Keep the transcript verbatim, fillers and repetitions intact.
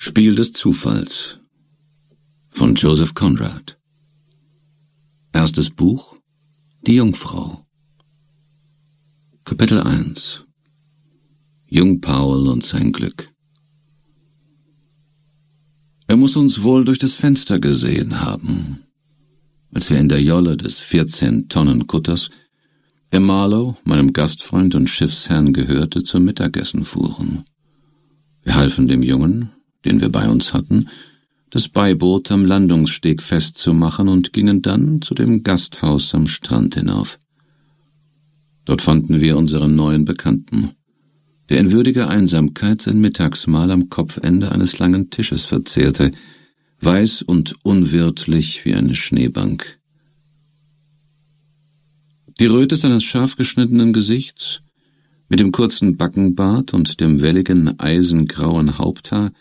Spiel des Zufalls von Joseph Conrad. Erstes Buch Die Jungfrau. Kapitel eins. Jung Powell und sein Glück. Er muss uns wohl durch das Fenster gesehen haben, als wir in der Jolle des vierzehn-Tonnen-Kutters, der Marlow, meinem Gastfreund und Schiffsherrn gehörte, zum Mittagessen fuhren. Wir halfen dem Jungen, den wir bei uns hatten, das Beiboot am Landungssteg festzumachen und gingen dann zu dem Gasthaus am Strand hinauf. Dort fanden wir unseren neuen Bekannten, der in würdiger Einsamkeit sein Mittagsmahl am Kopfende eines langen Tisches verzehrte, weiß und unwirtlich wie eine Schneebank. Die Röte seines scharf geschnittenen Gesichts, mit dem kurzen Backenbart und dem welligen, eisengrauen Haupthaar,